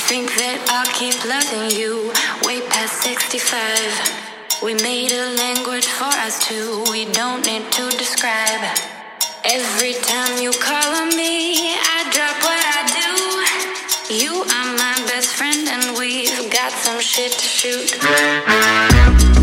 think that I'll keep loving you way past 65. We made a language for us two, we don't need to describe. Every time you call on me, I drop what I do. You are my best friend and we've got some shit to shoot.